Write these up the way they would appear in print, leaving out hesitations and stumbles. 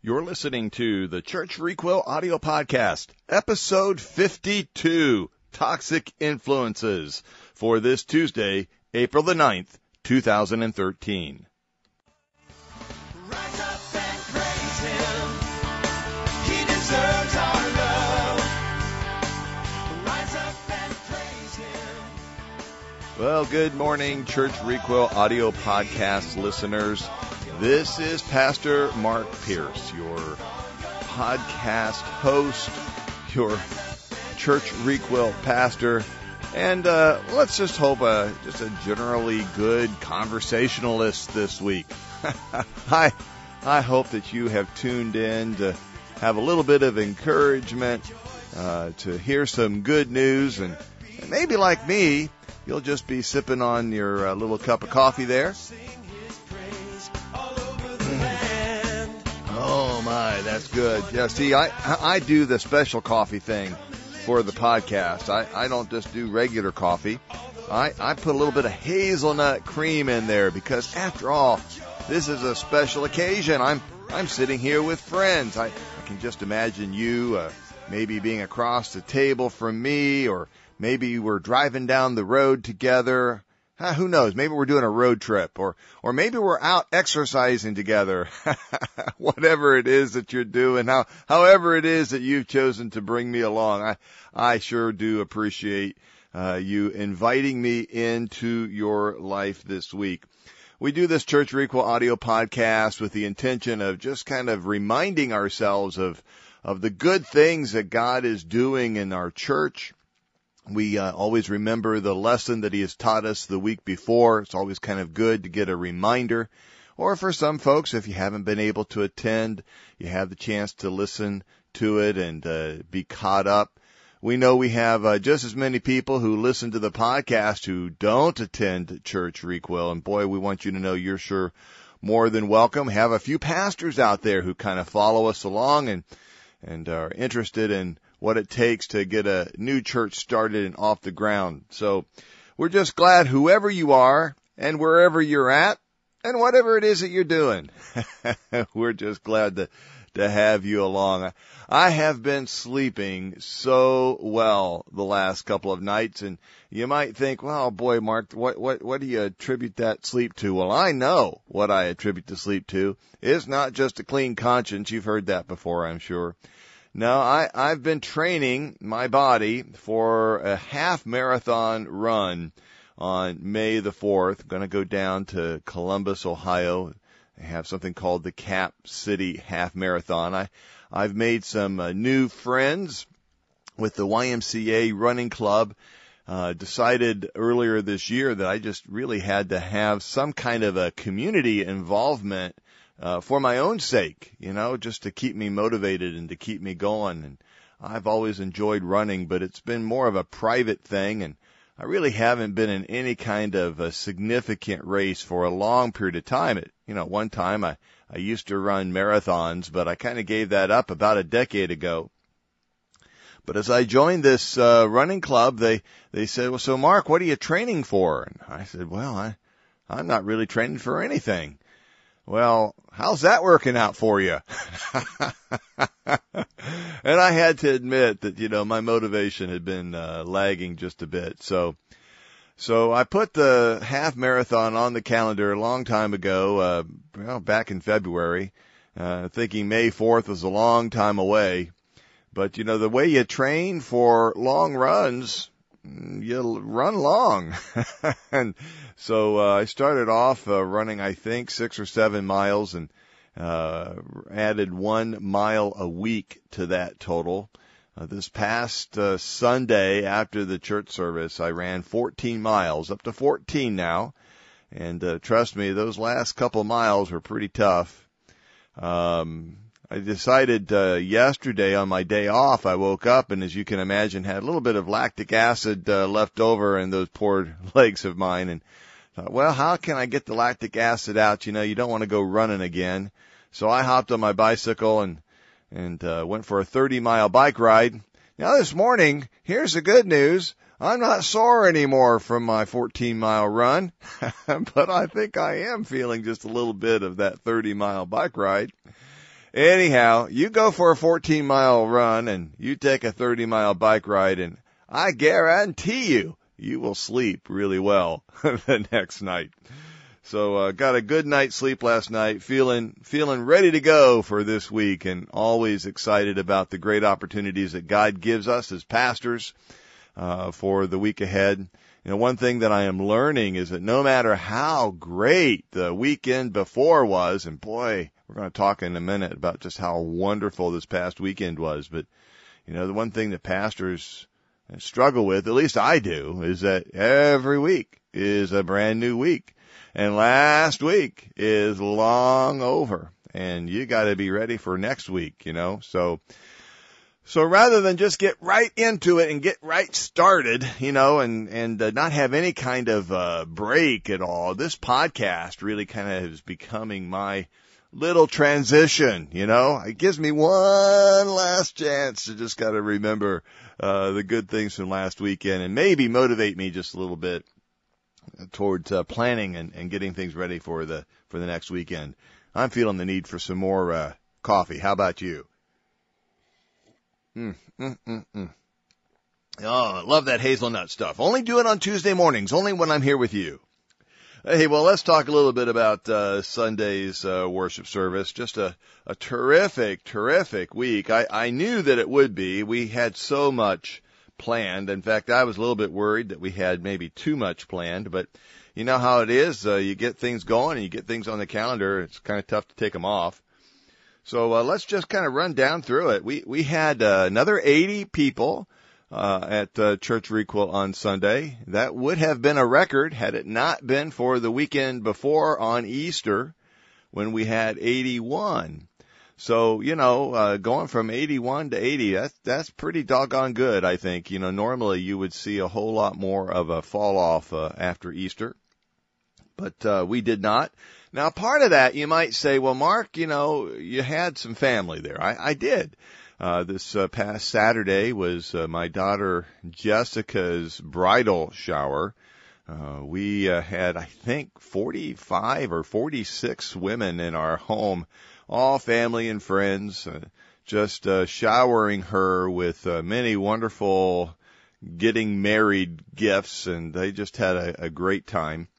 You're listening to the Church Requel Audio Podcast, Episode 52, Toxic Influences, for this Tuesday, April the 9th, 2013. Rise up and praise Him. He deserves our love. Rise up and praise Him. Well, good morning, Church Requel Audio Podcast listeners. This is Pastor Mark Pierce, your podcast host, your Church Requel pastor, and let's just hope just a generally good conversationalist this week. I hope that you have tuned in to have a little bit of encouragement, to hear some good news, and maybe like me, you'll just be sipping on your little cup of coffee there. Oh my, that's good. Yeah, see, I do the special coffee thing for the podcast. I don't just do regular coffee. I put a little bit of hazelnut cream in there because, after all, this is a special occasion. I'm sitting here with friends. I can just imagine you maybe being across the table from me, or maybe we're driving down the road together. Who knows? Maybe we're doing a road trip, or maybe we're out exercising together. Whatever it is that you're doing, however it is that you've chosen to bring me along, I sure do appreciate you inviting me into your life this week. We do this Church Requel audio podcast with the intention of just kind of reminding ourselves of the good things that God is doing in our church. We always remember the lesson that He has taught us the week before. It's always kind of good to get a reminder. Or for some folks, if you haven't been able to attend, you have the chance to listen to it and be caught up. We know we have just as many people who listen to the podcast who don't attend Church Requel. And boy, we want you to know you're sure more than welcome. Have a few pastors out there who kind of follow us along and are interested in what it takes to get a new church started and off the ground. So we're just glad whoever you are and wherever you're at and whatever it is that you're doing, we're just glad to have you along. I have been sleeping so well the last couple of nights, and you might think, well, boy, Mark, what do you attribute that sleep to? Well, I know what I attribute the sleep to. It's not just a clean conscience. You've heard that before, I'm sure. No, I've been training my body for a half marathon run on May the 4th. I'm going to go down to Columbus, Ohio. They have something called the Cap City Half Marathon. I've made some new friends with the YMCA running club. Decided earlier this year that I just really had to have some kind of a community involvement for my own sake, just to keep me motivated and to keep me going. And I've always enjoyed running, but it's been more of a private thing, and I really haven't been in any kind of a significant race for a long period of time. One time I used to run marathons, but I kind of gave that up about a decade ago. But as I joined this running club, they said, well, so Mark, what are you training for? And I said, well, I'm not really training for anything. Well, how's that working out for you? And I had to admit that, my motivation had been lagging just a bit. So I put the half marathon on the calendar a long time ago, back in February, thinking May 4th was a long time away. But, the way you train for long runs, you run long. And so I started off running, I think, 6 or 7 miles, and added 1 mile a week to that total. This past Sunday after the church service, I ran 14 miles, up to 14 now. And trust me, those last couple miles were pretty tough. I decided yesterday on my day off, I woke up and, as you can imagine, had a little bit of lactic acid left over in those poor legs of mine, and thought, well, how can I get the lactic acid out? You don't want to go running again. So I hopped on my bicycle and went for a 30-mile bike ride. Now this morning, here's the good news. I'm not sore anymore from my 14-mile run, but I think I am feeling just a little bit of that 30-mile bike ride. Anyhow, you go for a 14-mile run and you take a 30-mile bike ride, and I guarantee you will sleep really well the next night. So got a good night's sleep last night, feeling ready to go for this week, and always excited about the great opportunities that God gives us as pastors for the week ahead. You know, one thing that I am learning is that no matter how great the weekend before was, and boy, we're going to talk in a minute about just how wonderful this past weekend was, but you know, the one thing that pastors struggle with, at least I do, is that every week is a brand new week. And last week is long over, and you got to be ready for next week, you know. So rather than just get right into it and get right started, you know, and not have any kind of break at all, this podcast really kind of is becoming my little transition, you know. It gives me one last chance to just got to remember the good things from last weekend and maybe motivate me just a little bit towards planning and getting things ready for the next weekend. I'm feeling the need for some more coffee. How about you? Oh, I love that hazelnut stuff. Only do it on Tuesday mornings, only when I'm here with you. Hey, well, let's talk a little bit about Sunday's worship service. Just a terrific week. I knew that it would be. We had so much planned. In fact, I was a little bit worried that we had maybe too much planned, but you know how it is. You get things going and you get things on the calendar. It's kind of tough to take them off. So let's just kind of run down through it. We had another 80 people at Church Requel on Sunday. That would have been a record had it not been for the weekend before on Easter when we had 81. So, you know, going from 81 to 80, that's pretty doggone good, I think. You know, normally you would see a whole lot more of a fall off after Easter, but we did not. Now, part of that, you might say, well, Mark, you know, you had some family there. I did. This past Saturday was my daughter Jessica's bridal shower. We had, I think, 45 or 46 women in our home, all family and friends, just showering her with many wonderful getting married gifts, and they just had a great time.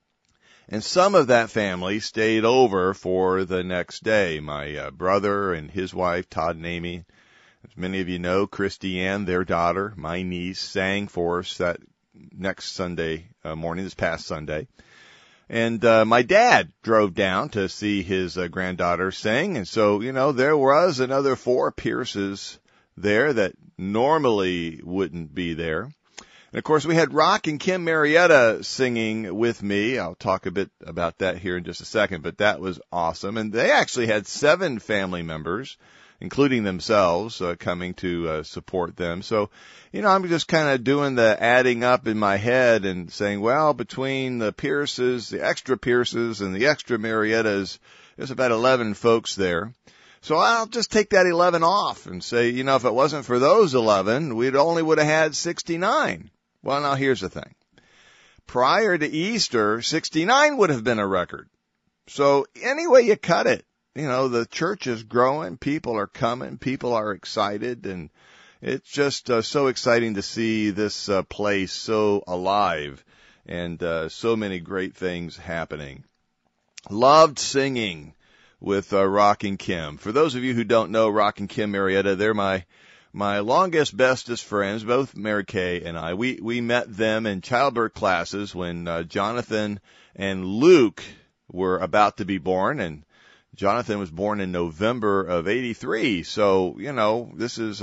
And some of that family stayed over for the next day. My brother and his wife, Todd and Amy, as many of you know, Christy Ann, their daughter, my niece, sang for us that next Sunday morning, this past Sunday. And my dad drove down to see his granddaughter sing. And so, you know, there was another 4 Pierces there that normally wouldn't be there. And, of course, we had Rock and Kim Marietta singing with me. I'll talk a bit about that here in just a second, but that was awesome. And they actually had 7 family members, including themselves, coming to support them. So, you know, I'm just kind of doing the adding up in my head and saying, well, between the Pierces, the extra Pierces, and the extra Mariettas, there's about 11 folks there. So I'll just take that 11 off and say, you know, if it wasn't for those 11, we only would have had 69. Well, now here's the thing. Prior to Easter, 69 would have been a record. So anyway you cut it, you know, the church is growing, people are coming, people are excited, and it's just so exciting to see this place so alive and so many great things happening. Loved singing with Rock and Kim. For those of you who don't know Rock and Kim Marietta, they're my longest, bestest friends, both Mary Kay and I. We met them in childbirth classes when Jonathan and Luke were about to be born, and Jonathan was born in November of 83. So, you know, this is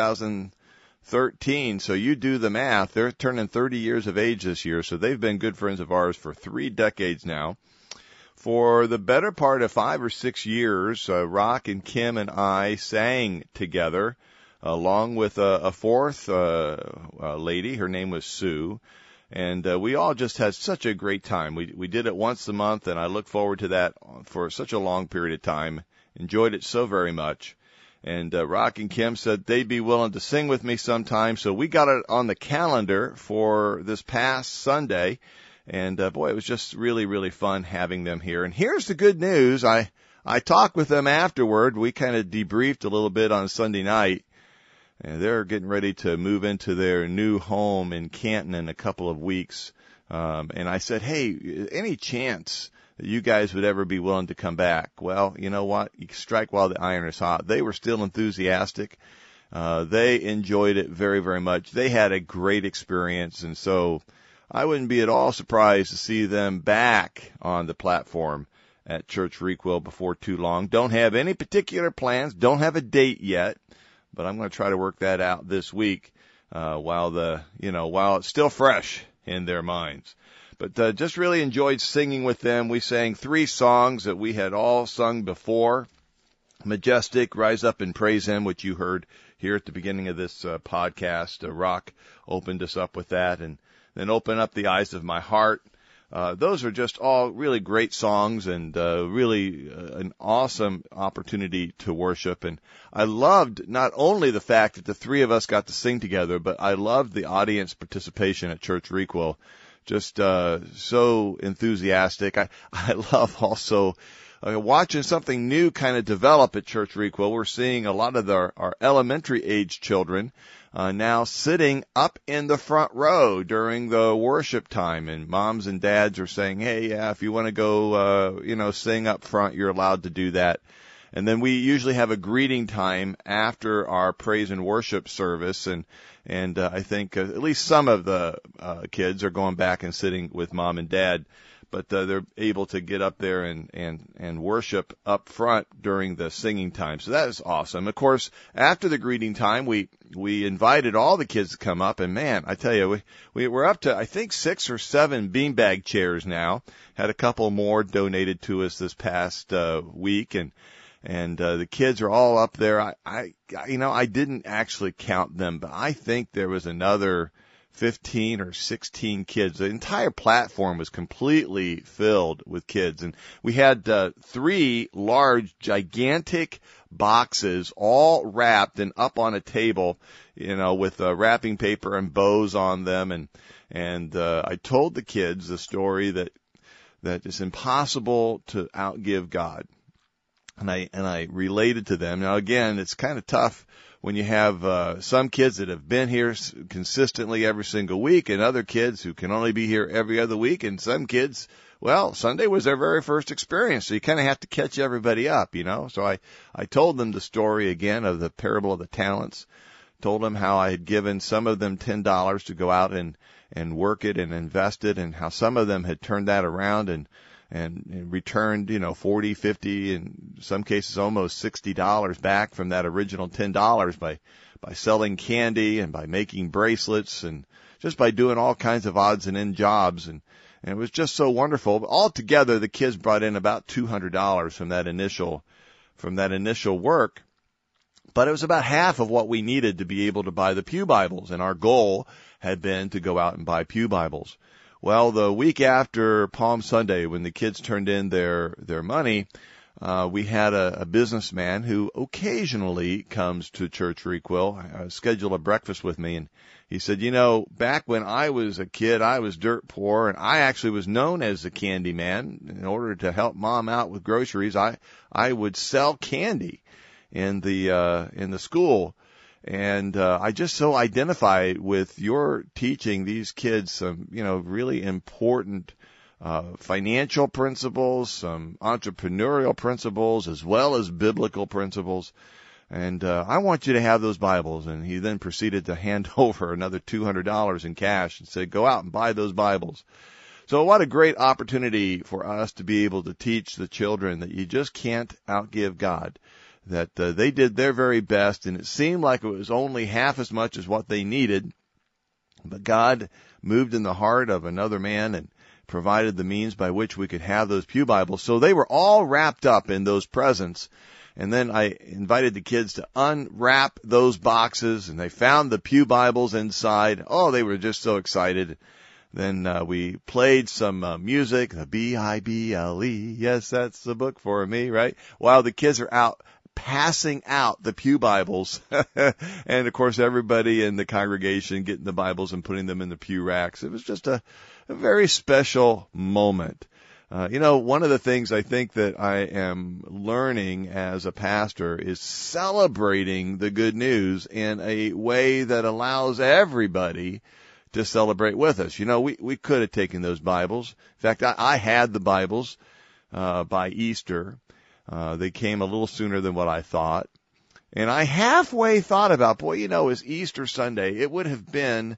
2013. So you do the math. They're turning 30 years of age this year. So they've been good friends of ours for 3 decades now. For the better part of 5 or 6 years, Rock and Kim and I sang together, along with a fourth lady. Her name was Sue. And we all just had such a great time. We did it once a month, and I look forward to that for such a long period of time. Enjoyed it so very much. And Rock and Kim said they'd be willing to sing with me sometime, so we got it on the calendar for this past Sunday. And boy, it was just really, really fun having them here. And here's the good news. I I talked with them afterward. We kind of debriefed a little bit on Sunday night, and they're getting ready to move into their new home in Canton in a couple of weeks. And I said, hey, any chance that you guys would ever be willing to come back? Well, you know what? You strike while the iron is hot. They were still enthusiastic. They enjoyed it very, very much. They had a great experience, and so I wouldn't be at all surprised to see them back on the platform at Church Requil before too long. Don't have any particular plans, don't have a date yet, but I'm going to try to work that out this week while it's still fresh in their minds. But just really enjoyed singing with them. We sang 3 songs that we had all sung before. Majestic, Rise Up and Praise Him, which you heard here at the beginning of this podcast. Rock opened us up with that, and then Open Up the Eyes of My Heart. Those are just all really great songs, and really an awesome opportunity to worship. And I loved not only the fact that the 3 of us got to sing together, but I loved the audience participation at Church Requil. Just so enthusiastic. I love also watching something new kind of develop at Church Requil. We're seeing a lot of our elementary age children now sitting up in the front row during the worship time, and moms and dads are saying, hey, yeah, if you want to go, sing up front, you're allowed to do that. And then we usually have a greeting time after our praise and worship service, and I think at least some of the kids are going back and sitting with mom and dad, but they're able to get up there and worship up front during the singing time. So that is awesome. Of course, after the greeting time, we invited all the kids to come up, and man, I tell you, we're up to, I think, 6 or 7 beanbag chairs now. Had a couple more donated to us this past week, and the kids are all up there. I didn't actually count them, but I think there was another 15 or 16 kids. The entire platform was completely filled with kids, and we had 3 large, gigantic boxes all wrapped and up on a table, with wrapping paper and bows on them, and I told the kids the story that it's impossible to outgive God. And I related to them. Now again, it's kind of tough when you have some kids that have been here consistently every single week, and other kids who can only be here every other week, and some kids, well, Sunday was their very first experience, so you kind of have to catch everybody up, So I told them the story again of the parable of the talents. Told them how I had given some of them $10 to go out and work it and invest it, and how some of them had turned that around and returned, 40, 50, in some cases almost $60 back from that original $10 by selling candy and by making bracelets and just by doing all kinds of odds and end jobs. And it was just so wonderful. Altogether, the kids brought in about $200 from that initial work. But it was about half of what we needed to be able to buy the Pew Bibles. And our goal had been to go out and buy Pew Bibles. Well, the week after Palm Sunday, when the kids turned in their money, we had a businessman who occasionally comes to Church Requil, scheduled a breakfast with me, and he said, back when I was a kid, I was dirt poor, and I actually was known as the candy man. In order to help mom out with groceries, I would sell candy in the school. And I just so identify with your teaching these kids some, really important financial principles, some entrepreneurial principles, as well as biblical principles. And I want you to have those Bibles. And he then proceeded to hand over another $200 in cash and said, go out and buy those Bibles. So what a great opportunity for us to be able to teach the children that you just can't outgive God. That they did their very best, and it seemed like it was only half as much as what they needed, but God moved in the heart of another man and provided the means by which we could have those Pew Bibles. So they were all wrapped up in those presents, and then I invited the kids to unwrap those boxes, and they found the Pew Bibles inside. Oh, they were just so excited. Then we played some music, the B-I-B-L-E, yes, that's the book for me, right? While the kids are out passing out the Pew Bibles. And of course, everybody in the congregation getting the Bibles and putting them in the pew racks. It was just a very special moment. One of the things I think that I am learning as a pastor is celebrating the good news in a way that allows everybody to celebrate with us. We could have taken those Bibles. In fact, I had the Bibles by Easter. They came a little sooner than what I thought. And I halfway thought about, it's Easter Sunday. It would have been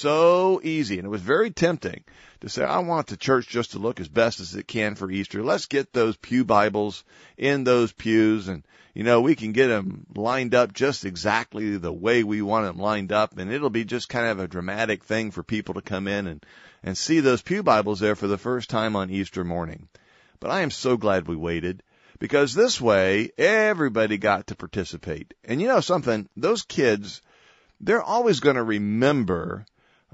so easy, and it was very tempting to say, I want the church just to look as best as it can for Easter. Let's get those pew Bibles in those pews, and, we can get them lined up just exactly the way we want them lined up, and it'll be just kind of a dramatic thing for people to come in and see those pew Bibles there for the first time on Easter morning. But I am so glad we waited, because this way everybody got to participate. And something, those kids, they're always going to remember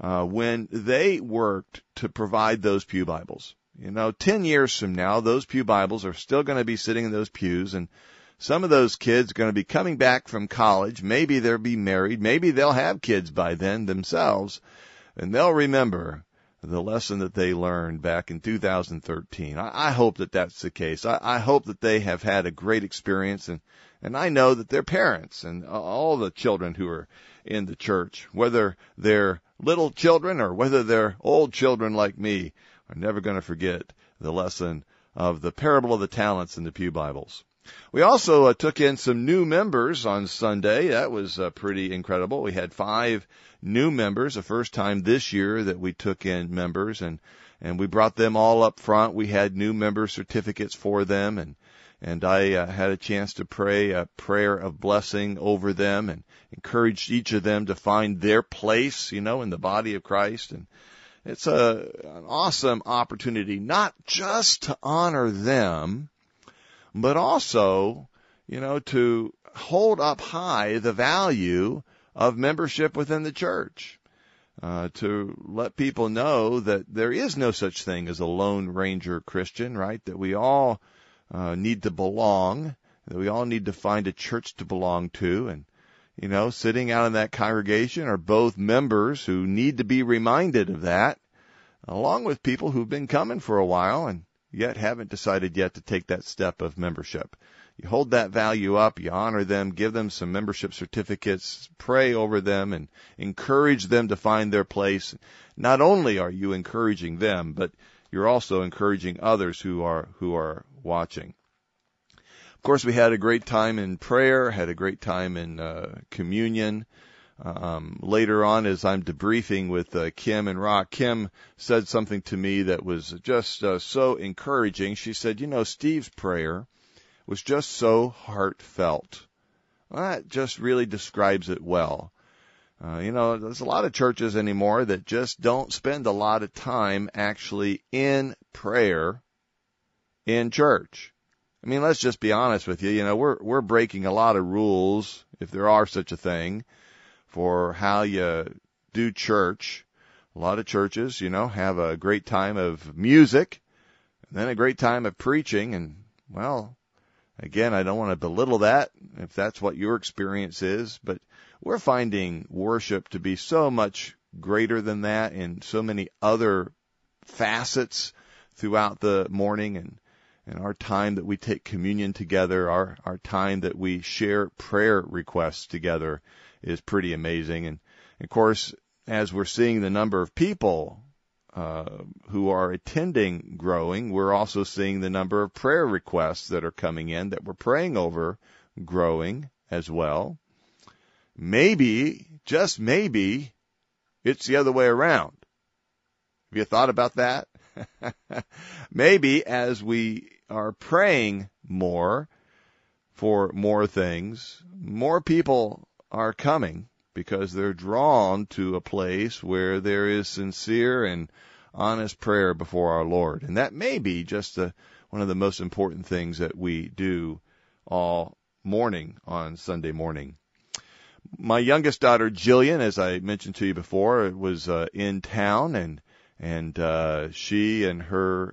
when they worked to provide those pew Bibles. 10 years from now, those pew Bibles are still going to be sitting in those pews, and some of those kids are going to be coming back from college. Maybe they'll be married. Maybe they'll have kids by then themselves, and they'll remember the lesson that they learned back in 2013. I hope that that's the case. I hope that they have had a great experience, and I know that their parents and all the children who are in the church, whether they're little children or whether they're old children like me, are never going to forget the lesson of the parable of the talents in the pew Bibles. We also took in some new members on Sunday. That was pretty incredible. We had 5 new members, the first time this year that we took in members, and we brought them all up front. We had new member certificates for them, and I had a chance to pray a prayer of blessing over them and encouraged each of them to find their place, in the body of Christ. And it's an awesome opportunity, not just to honor them, but also, to hold up high the value of membership within the church, to let people know that there is no such thing as a Lone Ranger Christian, right? That we all need to belong, that we all need to find a church to belong to. And, sitting out in that congregation are both members who need to be reminded of that, along with people who've been coming for a while and yet haven't decided yet to take that step of membership. You hold that value up, you honor them, give them some membership certificates, pray over them, and encourage them to find their place. Not only are you encouraging them, but you're also encouraging others who are watching. Of course, we had a great time in prayer, had a great time in communion. Later on, as I'm debriefing with Kim and Rock, Kim said something to me that was just so encouraging. She said, Steve's prayer was just so heartfelt. Well, that just really describes it well. There's a lot of churches anymore that just don't spend a lot of time actually in prayer in church. I mean, let's just be honest with you. We're breaking a lot of rules, if there are such a thing, for how you do church. A lot of churches, have a great time of music and then a great time of preaching. And, well, again, I don't want to belittle that if that's what your experience is, but we're finding worship to be so much greater than that in so many other facets throughout the morning, and our time that we take communion together, our time that we share prayer requests together is pretty amazing. And of course, as we're seeing the number of people who are attending growing, we're also seeing the number of prayer requests that are coming in that we're praying over growing as well. Maybe, just maybe, it's the other way around. Have you thought about that? Maybe as we are praying more for more things, more people are coming because they're drawn to a place where there is sincere and honest prayer before our Lord. And that may be just one of the most important things that we do all morning on Sunday morning. My youngest daughter, Jillian, as I mentioned to you before, was in town, and she and her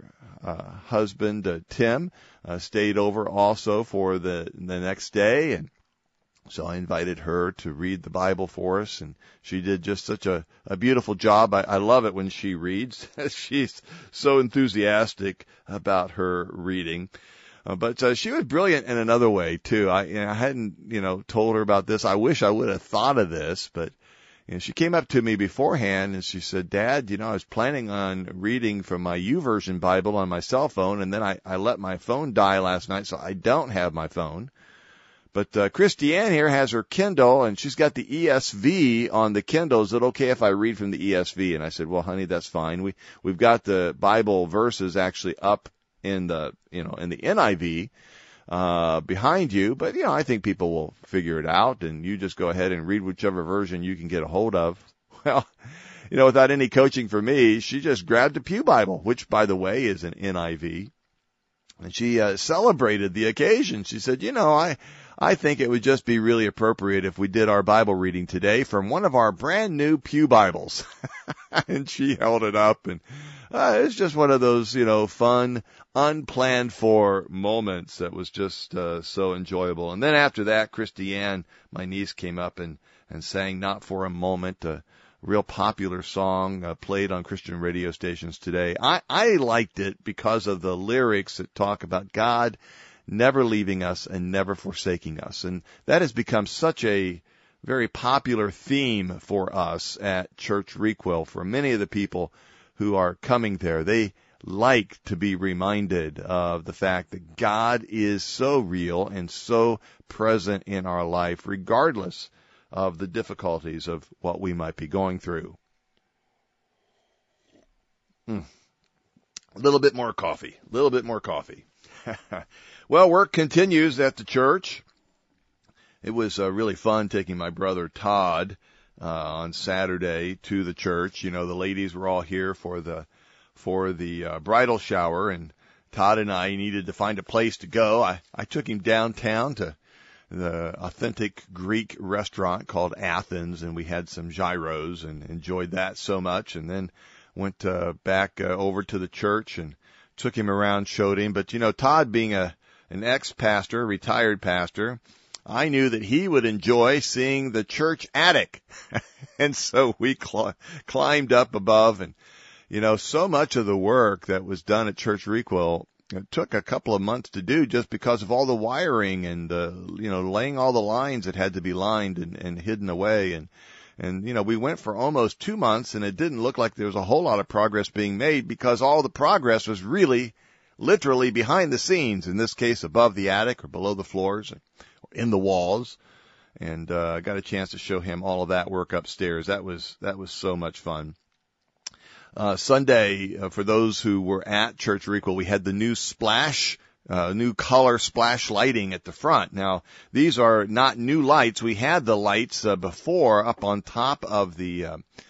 husband, Tim, stayed over also for the next day, and So I invited her to read the Bible for us, and she did just such a beautiful job. I love it when she reads. She's so enthusiastic about her reading. But she was brilliant in another way, too. I hadn't, told her about this. I wish I would have thought of this, but she came up to me beforehand and she said, Dad, I was planning on reading from my YouVersion Bible on my cell phone, and then I let my phone die last night, so I don't have my phone. But Christiane here has her Kindle, and she's got the ESV on the Kindle. Is it okay if I read from the ESV? And I said, well, honey, that's fine. We've got the Bible verses actually up in the NIV behind you, but I think people will figure it out, and you just go ahead and read whichever version you can get a hold of. Well, without any coaching from me, she just grabbed a Pew Bible, which, by the way, is an NIV, and she celebrated the occasion. She said, I think it would just be really appropriate if we did our Bible reading today from one of our brand new Pew Bibles. And she held it up, and it's just one of those, fun, unplanned for moments that was just so enjoyable. And then after that, Christiane, my niece, came up and sang Not for a Moment, a real popular song played on Christian radio stations today. I liked it because of the lyrics that talk about God never leaving us and never forsaking us. And that has become such a very popular theme for us at Church Requil. For many of the people who are coming there, they like to be reminded of the fact that God is so real and so present in our life, regardless of the difficulties of what we might be going through. A little bit more coffee. Well, work continues at the church. It was really fun taking my brother Todd on Saturday to the church. The ladies were all here for the bridal shower, and Todd and I needed to find a place to go. I took him downtown to the authentic Greek restaurant called Athens, and we had some gyros and enjoyed that so much, and then went back over to the church and took him around, showed him. But, Todd being an ex-pastor, retired pastor, I knew that he would enjoy seeing the church attic. And so we climbed up above, and, so much of the work that was done at Church Requil, it took a couple of months to do just because of all the wiring and, laying all the lines that had to be lined and hidden away. And, we went for almost 2 months, and it didn't look like there was a whole lot of progress being made because all the progress was really literally behind the scenes, in this case above the attic or below the floors or in the walls. And I got a chance to show him all of that work upstairs. That was so much fun. Sunday, for those who were at Church Requil, we had the new new color splash lighting at the front. Now, these are not new lights. We had the lights before up on top of the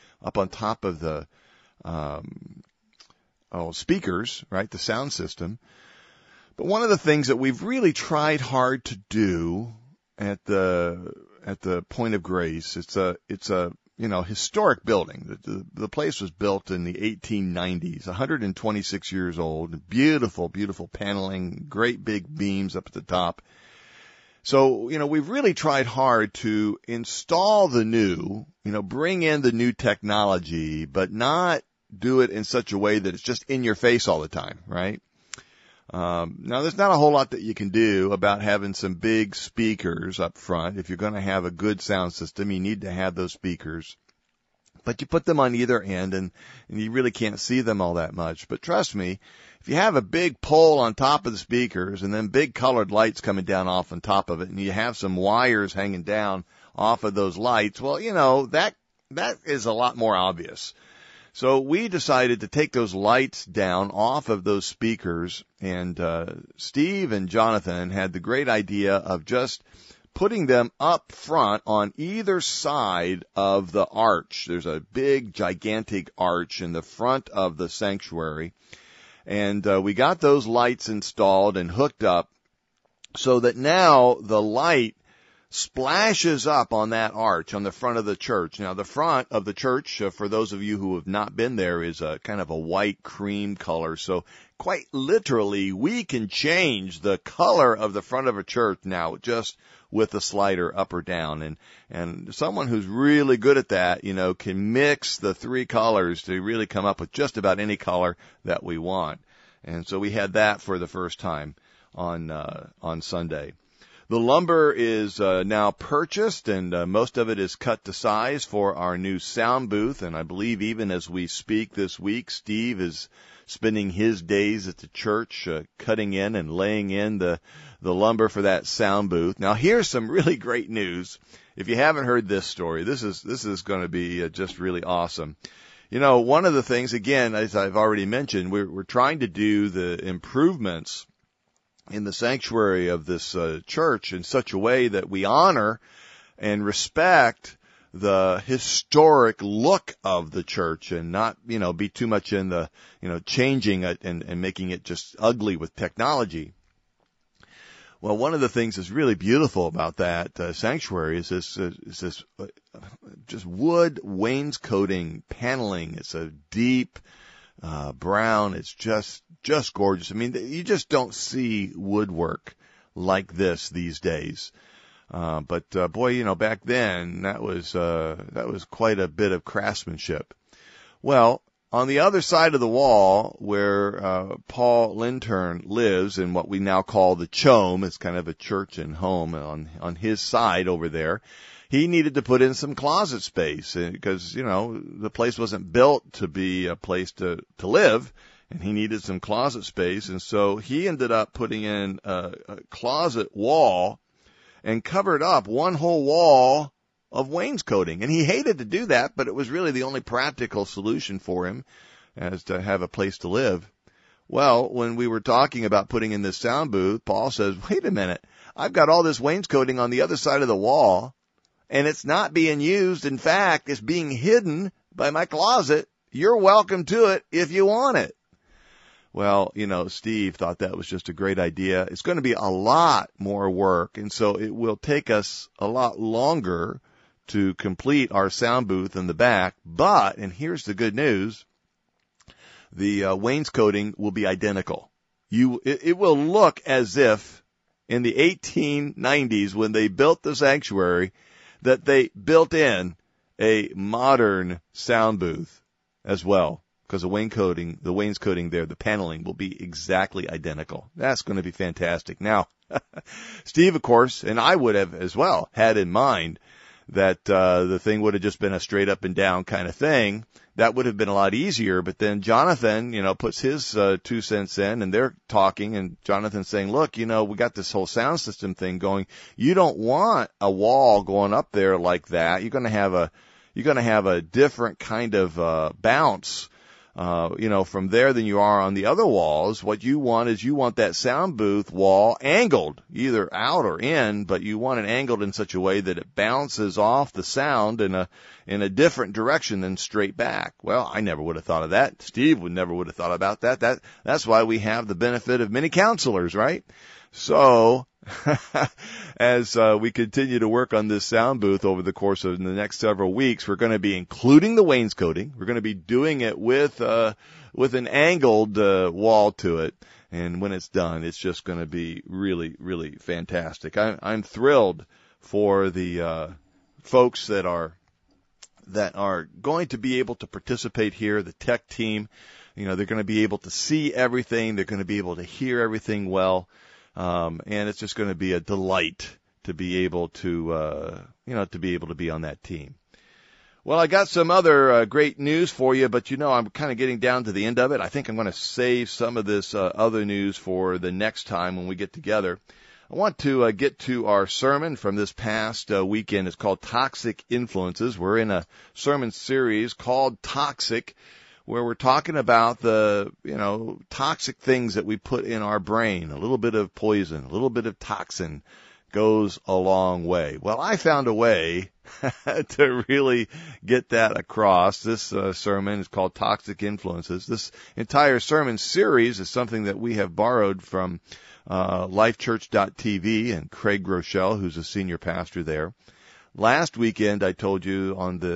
speakers, right? The sound system. But one of the things that we've really tried hard to do at the Point of Grace, it's a historic building. The place was built in the 1890s, 126 years old, beautiful, beautiful paneling, great big beams up at the top. So, we've really tried hard to install the new, bring in the new technology, but not do it in such a way that it's just in your face all the time, right? Now, there's not a whole lot that you can do about having some big speakers up front. If you're going to have a good sound system, you need to have those speakers. But you put them on either end, and you really can't see them all that much. But trust me, if you have a big pole on top of the speakers and then big colored lights coming down off on top of it, and you have some wires hanging down off of those lights, well, that is a lot more obvious. So we decided to take those lights down off of those speakers, and Steve and Jonathan had the great idea of just putting them up front on either side of the arch. There's a big, gigantic arch in the front of the sanctuary, and we got those lights installed and hooked up so that now the light splashes up on that arch on the front of the church. Now, the front of the church, for those of you who have not been there, is a kind of a white cream color, so quite literally, we can change the color of the front of a church now just with a slider up or down. And someone who's really good at that, can mix the three colors to really come up with just about any color that we want. And so we had that for the first time on Sunday. The lumber is now purchased, and most of it is cut to size for our new sound booth. And I believe even as we speak this week, Steve is spending his days at the church cutting in and laying in the lumber for that sound booth. Now, here's some really great news. If you haven't heard this story, this is going to be just really awesome. One of the things, again, as I've already mentioned, we're trying to do the improvements in the sanctuary of this church in such a way that we honor and respect the historic look of the church and not, be too much in the, changing it and making it just ugly with technology. Well, one of the things that's really beautiful about that sanctuary is this just wood wainscoting paneling. It's a deep brown. It's just gorgeous. I mean, you just don't see woodwork like this these days. But boy, back then that was quite a bit of craftsmanship. Well, on the other side of the wall where Paul Lintern lives in what we now call the Chome, it's kind of a church and home on his side over there. He needed to put in some closet space because, the place wasn't built to be a place to live, and he needed some closet space. And so he ended up putting in a closet wall and covered up one whole wall of wainscoting. And he hated to do that, but it was really the only practical solution for him as to have a place to live. Well, when we were talking about putting in this sound booth, Paul says, wait a minute, I've got all this wainscoting on the other side of the wall, and it's not being used. In fact, it's being hidden by my closet. You're welcome to it if you want it. Well, Steve thought that was just a great idea. It's going to be a lot more work, and so it will take us a lot longer to complete our sound booth in the back. But, and here's the good news, the wainscoting will be identical. It will look as if in the 1890s when they built the sanctuary that they built in a modern sound booth as well, because the wainscoting there, the paneling will be exactly identical. That's going to be fantastic. Now, Steve, of course, and I would have as well had in mind that the thing would have just been a straight up and down kind of thing. That would have been a lot easier. But then Jonathan, puts his 2 cents in, and they're talking, and Jonathan's saying, look, we got this whole sound system thing going. You don't want a wall going up there like that. You're going to have a different kind of bounce from there than you are on the other walls. What you want is that sound booth wall angled, either out or in, but you want it angled in such a way that it bounces off the sound in a different direction than straight back. Well, I never would have thought of that. Steve never would have thought about that. That's why we have the benefit of many counselors, right? So, as we continue to work on this sound booth over the course of the next several weeks, we're going to be including the wainscoting. We're going to be doing it with an angled wall to it. And when it's done, it's just going to be really, really fantastic. I'm thrilled for the folks that are going to be able to participate here, the tech team. They're going to be able to see everything. They're going to be able to hear everything well. And it's just going to be a delight to be able to, be on that team. Well, I got some other great news for you, but I'm kind of getting down to the end of it. I think I'm going to save some of this other news for the next time when we get together. I want to get to our sermon from this past weekend. It's called Toxic Influences. We're in a sermon series called Toxic, where we're talking about the, toxic things that we put in our brain. A little bit of poison, a little bit of toxin goes a long way. Well, I found a way to really get that across. This sermon is called Toxic Influences. This entire sermon series is something that we have borrowed from lifechurch.tv and Craig Groeschel, who's a senior pastor there. Last weekend, I told you on the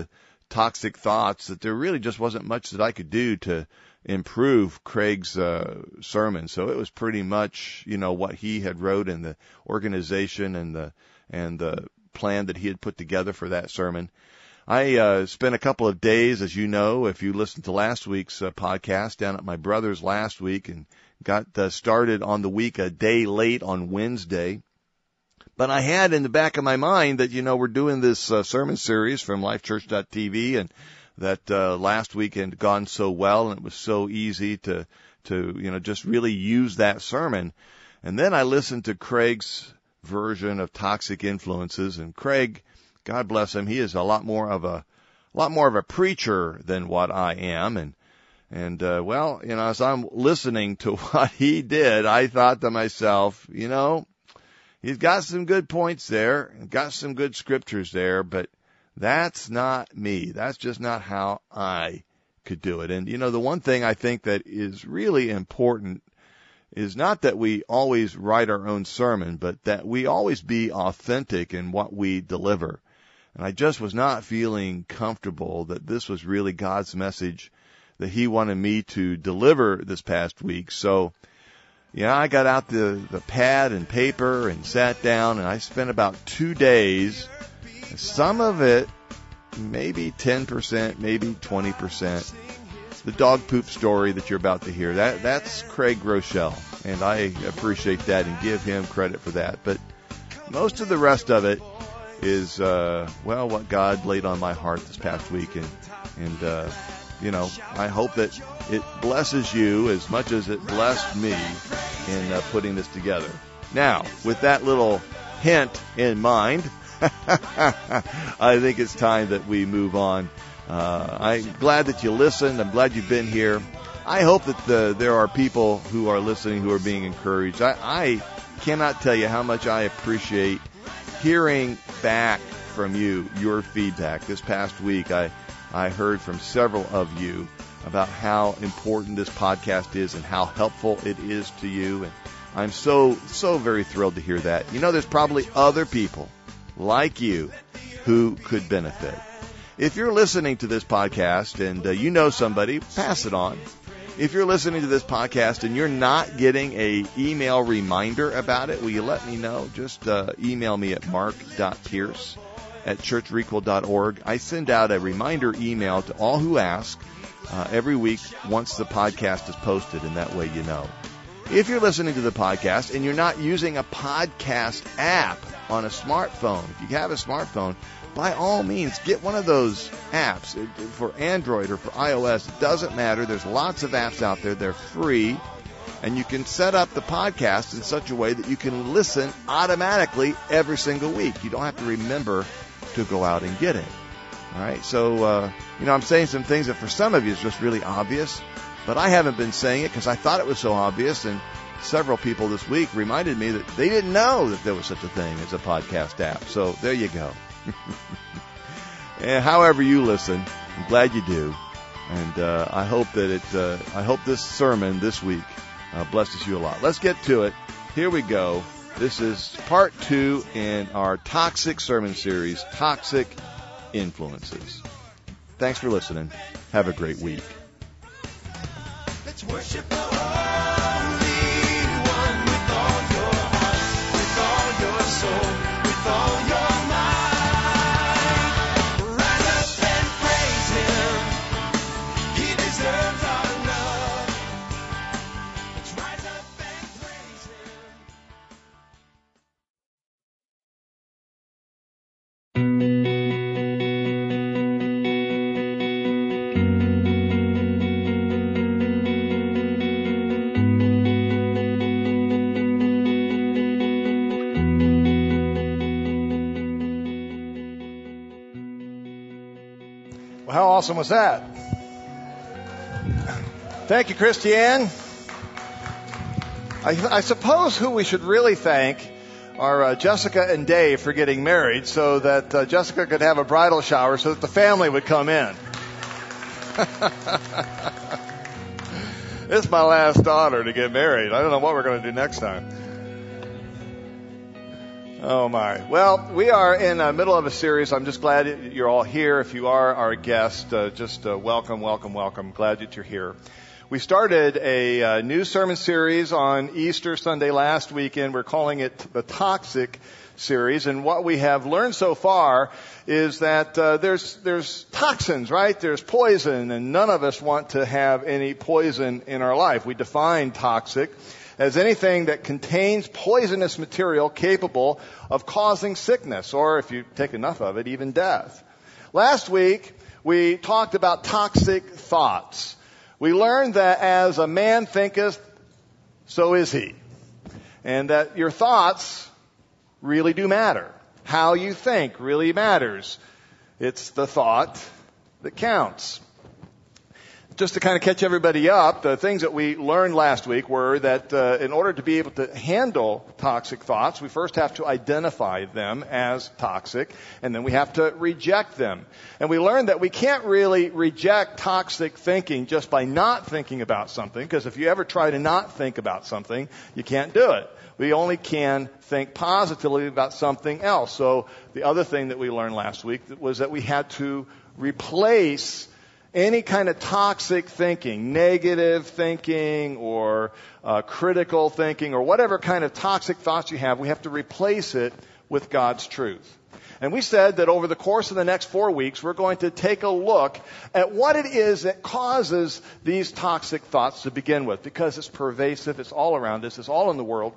toxic thoughts that there really just wasn't much that I could do to improve Craig's sermon. So it was pretty much, what he had wrote in the organization and the plan that he had put together for that sermon. I spent a couple of days, as you know, if you listened to last week's podcast, down at my brother's last week and got started on the week a day late on Wednesday. But I had in the back of my mind that, we're doing this sermon series from lifechurch.tv, and that last weekend had gone so well, and it was so easy to just really use that sermon. And then I listened to Craig's version of Toxic Influences, and Craig, God bless him, he is a lot more of a preacher than what I am, and as I'm listening to what he did, I thought to myself, he's got some good points there, got some good scriptures there, but that's not me. That's just not how I could do it. And, the one thing I think that is really important is not that we always write our own sermon, but that we always be authentic in what we deliver. And I just was not feeling comfortable that this was really God's message that he wanted me to deliver this past week. So, I got out the pad and paper and sat down, and I spent about 2 days. Some of it, maybe 10%, maybe 20%. The dog poop story that you're about to hear, that's Craig Groeschel, and I appreciate that and give him credit for that. But most of the rest of it is, what God laid on my heart this past week, and I hope that it blesses you as much as it blessed me in putting this together. Now, with that little hint in mind, I think it's time that we move on. I'm glad that you listened. I'm glad you've been here. I hope that there are people who are listening who are being encouraged. I cannot tell you how much I appreciate hearing back from you, your feedback. This past week, I heard from several of you about how important this podcast is and how helpful it is to you. And I'm so very thrilled to hear that. There's probably other people like you who could benefit. If you're listening to this podcast and you know somebody, pass it on. If you're listening to this podcast and you're not getting a email reminder about it, will you let me know? Just email me at mark.pierce@churchrequel.org. I send out a reminder email to all who ask every week once the podcast is posted, and that way you know. If you're listening to the podcast and you're not using a podcast app on a smartphone, if you have a smartphone, by all means, get one of those apps for Android or for iOS. It doesn't matter. There's lots of apps out there. They're free, and you can set up the podcast in such a way that you can listen automatically every single week. You don't have to remember to go out and get it. All right, so, I'm saying some things that for some of you is just really obvious, but I haven't been saying it because I thought it was so obvious, and several people this week reminded me that they didn't know that there was such a thing as a podcast app. So there you go. And however you listen, I'm glad you do, and I hope that I hope this sermon this week blesses you a lot. Let's get to it. Here we go. This is part 2 in our Toxic sermon series, Toxic Influences. Thanks for listening. Have a great week. Let's worship the Holy One with all your heart, with all your soul, with all your might. Rise up and praise Him. He deserves our love. Let's rise up and praise Him. Well, how awesome was that? Thank you, Christiane. I suppose who we should really thank are Jessica and Dave for getting married so that Jessica could have a bridal shower so that the family would come in. It's my last daughter to get married. I don't know what we're going to do next time. Oh, my. Well, we are in the middle of a series. I'm just glad you're all here. If you are our guest, welcome, welcome, welcome. Glad that you're here. We started a new sermon series on Easter Sunday last weekend. We're calling it the Toxic series. And what we have learned so far is that there's toxins, right? There's poison, and none of us want to have any poison in our life. We define toxic as anything that contains poisonous material capable of causing sickness, or if you take enough of it, even death. Last week, we talked about toxic thoughts. We learned that as a man thinketh, so is he. And that your thoughts really do matter. How you think really matters. It's the thought that counts. Just to kind of catch everybody up, the things that we learned last week were that in order to be able to handle toxic thoughts, we first have to identify them as toxic, and then we have to reject them. And we learned that we can't really reject toxic thinking just by not thinking about something, because if you ever try to not think about something, you can't do it. We only can think positively about something else. So the other thing that we learned last week was that we had to replace any kind of toxic thinking, negative thinking or critical thinking or whatever kind of toxic thoughts you have, we have to replace it with God's truth. And we said that over the course of the next 4 weeks, we're going to take a look at what it is that causes these toxic thoughts to begin with, because it's pervasive, it's all around us, it's all in the world,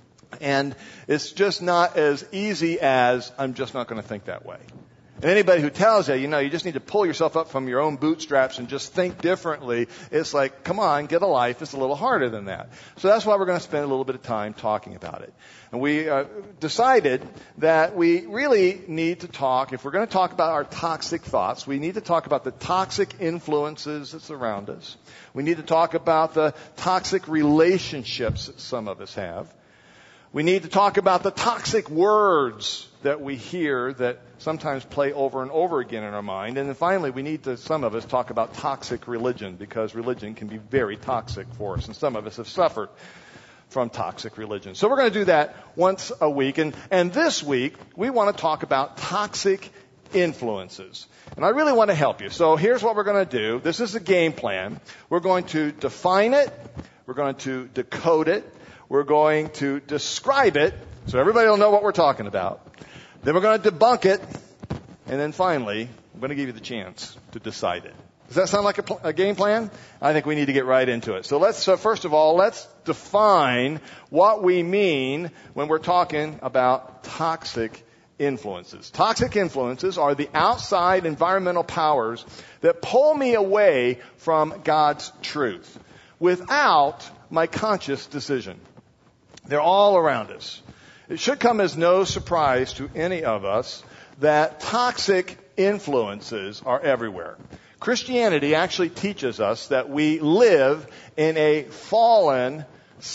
and it's just not as easy as, I'm just not going to think that way. And anybody who tells you, you just need to pull yourself up from your own bootstraps and just think differently, it's like, come on, get a life. It's a little harder than that. So that's why we're going to spend a little bit of time talking about it. And we decided that we really need to talk, if we're going to talk about our toxic thoughts, we need to talk about the toxic influences that surround us. We need to talk about the toxic relationships that some of us have. We need to talk about the toxic words that we hear that sometimes play over and over again in our mind. And then finally, we need to, some of us, talk about toxic religion, because religion can be very toxic for us. And some of us have suffered from toxic religion. So we're going to do that once a week. And this week, we want to talk about toxic influences. And I really want to help you. So here's what we're going to do. This is a game plan. We're going to define it. We're going to decode it. We're going to describe it so everybody will know what we're talking about. Then we're going to debunk it. And then finally, I'm going to give you the chance to decide it. Does that sound like a game plan? I think we need to get right into it. So first of all, let's define what we mean when we're talking about toxic influences. Toxic influences are the outside environmental powers that pull me away from God's truth without my conscious decision. They're all around us. It should come as no surprise to any of us that toxic influences are everywhere. Christianity actually teaches us that we live in a fallen,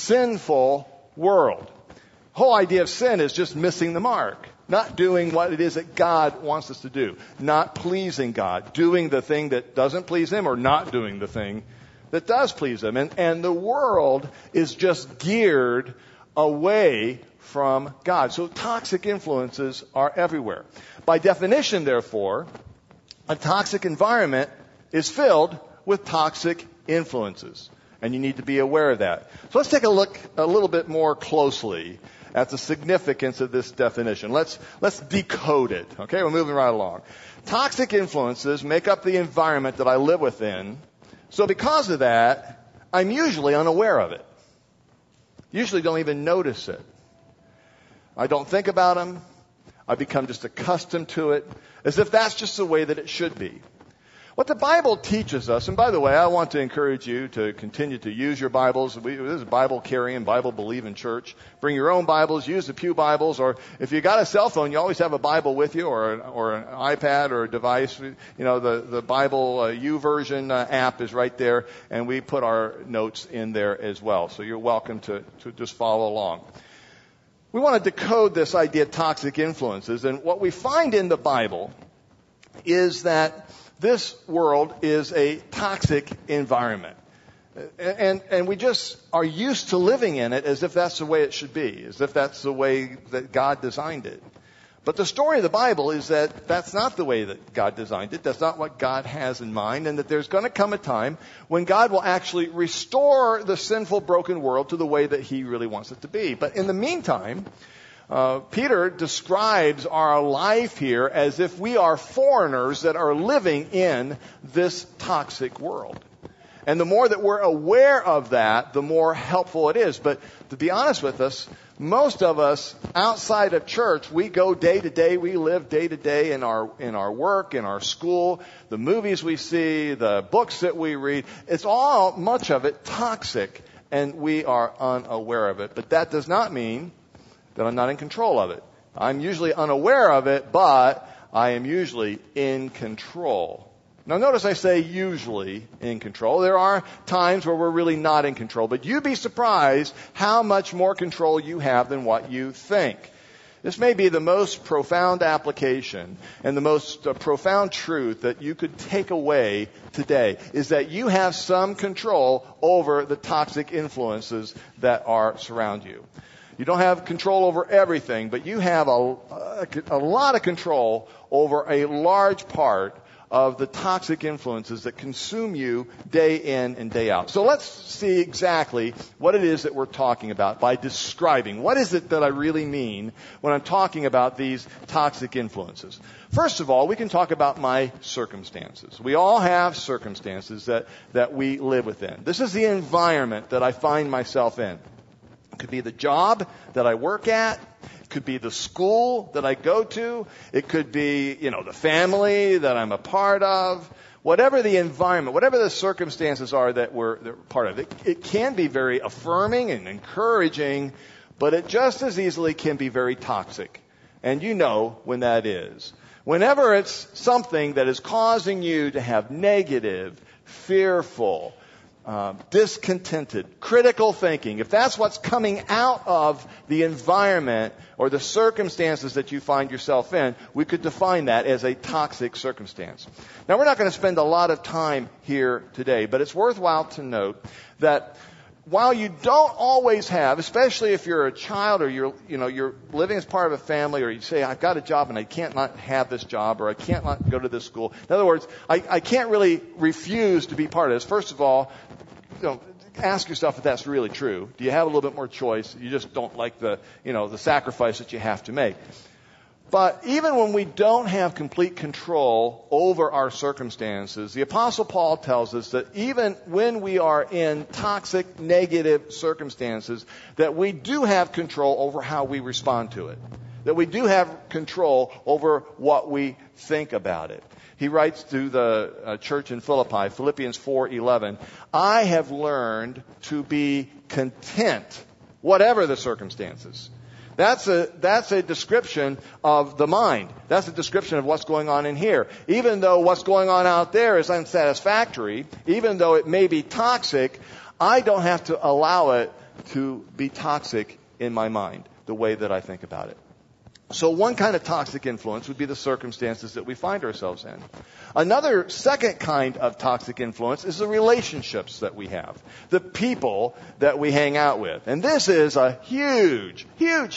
sinful world. The whole idea of sin is just missing the mark, not doing what it is that God wants us to do, not pleasing God, doing the thing that doesn't please Him or not doing the thing that does please Him. And the world is just geared away from God. So toxic influences are everywhere. By definition, therefore, a toxic environment is filled with toxic influences. And you need to be aware of that. So let's take a look a little bit more closely at the significance of this definition. Let's decode it. Okay, we're moving right along. Toxic influences make up the environment that I live within. So because of that, I'm usually unaware of it. Usually don't even notice it. I don't think about them. I become just accustomed to it, as if that's just the way that it should be. What the Bible teaches us, and by the way, I want to encourage you to continue to use your Bibles. This is a Bible-carrying, Bible-believing church. Bring your own Bibles, use the pew Bibles, or if you got a cell phone, you always have a Bible with you, or an iPad or a device. The Bible YouVersion app is right there, and we put our notes in there as well. So you're welcome to just follow along. We want to decode this idea of toxic influences, and what we find in the Bible is that this world is a toxic environment. And we just are used to living in it as if that's the way it should be, as if that's the way that God designed it. But the story of the Bible is that that's not the way that God designed it. That's not what God has in mind. And that there's going to come a time when God will actually restore the sinful, broken world to the way that He really wants it to be. But in the meantime, Peter describes our life here as if we are foreigners that are living in this toxic world. And the more that we're aware of that, the more helpful it is. But to be honest with us, most of us outside of church, we go day to day, we live day to day in our work, in our school, the movies we see, the books that we read. It's all, much of it, toxic, and we are unaware of it. But that does not mean that I'm not in control of it. I'm usually unaware of it, but I am usually in control. Now notice I say usually in control. There are times where we're really not in control, but you'd be surprised how much more control you have than what you think. This may be the most profound application and the most profound truth that you could take away today, is that you have some control over the toxic influences that are surround you. You don't have control over everything, but you have a lot of control over a large part of the toxic influences that consume you day in and day out. So let's see exactly what it is that we're talking about by describing. What is it that I really mean when I'm talking about these toxic influences? First of all, we can talk about my circumstances. We all have circumstances that we live within. This is the environment that I find myself in. It could be the job that I work at. It could be the school that I go to. It could be, the family that I'm a part of. Whatever the environment, whatever the circumstances are that we're part of, it can be very affirming and encouraging, but it just as easily can be very toxic. And you know when that is. Whenever it's something that is causing you to have negative, fearful, discontented, critical thinking, if that's what's coming out of the environment or the circumstances that you find yourself in, we could define that as a toxic circumstance. Now, we're not going to spend a lot of time here today, but it's worthwhile to note that while you don't always have, especially if you're a child or you're living as part of a family, or you say, I've got a job and I can't not have this job, or I can't not go to this school. In other words, I can't really refuse to be part of this. First of all, ask yourself if that's really true. Do you have a little bit more choice? You just don't like the sacrifice that you have to make. But even when we don't have complete control over our circumstances, the Apostle Paul tells us that even when we are in toxic, negative circumstances, that we do have control over how we respond to it. That we do have control over what we think about it. He writes to the church in Philippi, Philippians 4:11, I have learned to be content, whatever the circumstances. That's a description of the mind. That's a description of what's going on in here. Even though what's going on out there is unsatisfactory, even though it may be toxic, I don't have to allow it to be toxic in my mind, the way that I think about it. So one kind of toxic influence would be the circumstances that we find ourselves in. Another second kind of toxic influence is the relationships that we have, the people that we hang out with. And this is a huge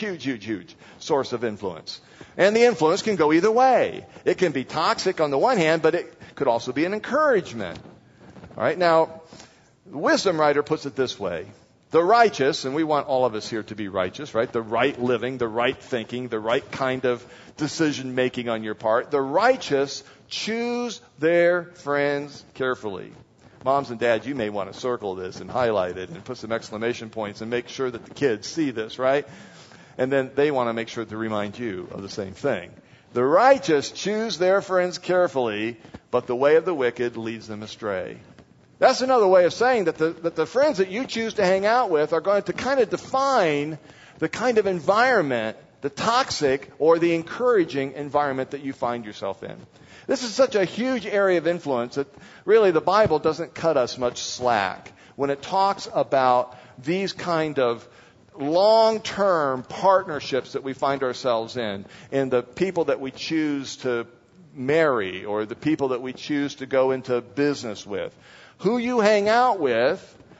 source of influence. And the influence can go either way. It can be toxic on the one hand, but it could also be an encouragement. All right, now, the wisdom writer puts it this way. The righteous, and we want all of us here to be righteous, right? The right living, the right thinking, the right kind of decision making on your part. The righteous choose their friends carefully. Moms and dads, you may want to circle this and highlight it and put some exclamation points and make sure that the kids see this, right? And then they want to make sure to remind you of the same thing. The righteous choose their friends carefully, but the way of the wicked leads them astray. That's another way of saying that the friends that you choose to hang out with are going to kind of define the kind of environment, the toxic or the encouraging environment that you find yourself in. This is such a huge area of influence that really the Bible doesn't cut us much slack when it talks about these kind of long-term partnerships that we find ourselves in, and the people that we choose to marry or the people that we choose to go into business with. Who you hang out with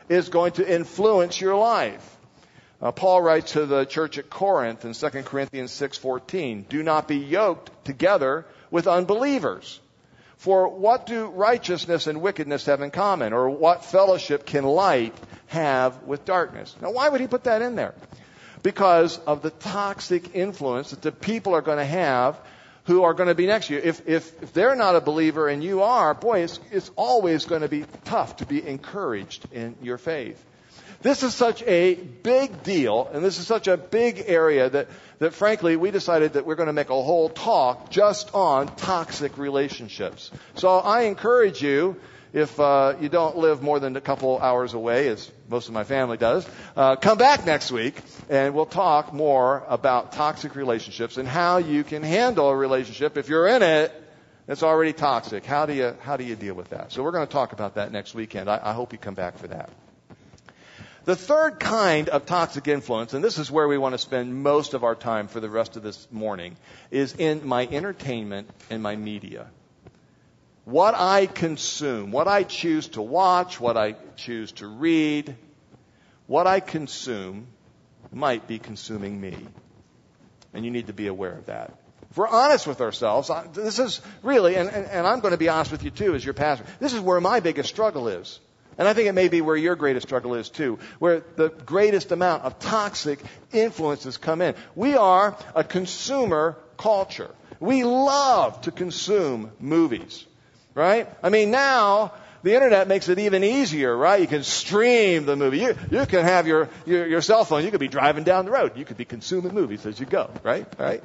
is going to influence your life. Paul writes to the church at Corinth in 2 Corinthians 6:14, "Do not be yoked together with unbelievers. For what do righteousness and wickedness have in common? Or what fellowship can light have with darkness?" Now, why would he put that in there? Because of the toxic influence that the people are going to have who are going to be next to you. If they're not a believer and you are, boy, it's always going to be tough to be encouraged in your faith. This is such a big deal, and this is such a big area that frankly, we decided that we're going to make a whole talk just on toxic relationships. So I encourage you, if you don't live more than a couple hours away, as most of my family does, come back next week, and we'll talk more about toxic relationships and how you can handle a relationship if you're in it that's already toxic. How do you deal with that? So we're going to talk about that next weekend. I hope you come back for that. The third kind of toxic influence, and this is where we want to spend most of our time for the rest of this morning, is in my entertainment and my media. What I consume, what I choose to watch, what I choose to read, what I consume might be consuming me. And you need to be aware of that. If we're honest with ourselves, this is really, and I'm going to be honest with you too as your pastor, this is where my biggest struggle is. And I think it may be where your greatest struggle is too, where the greatest amount of toxic influences come in. We are a consumer culture. We love to consume movies, right? I mean, now the internet makes it even easier, right? You can stream the movie. You can have your cell phone. You could be driving down the road. You could be consuming movies as you go, right? Right?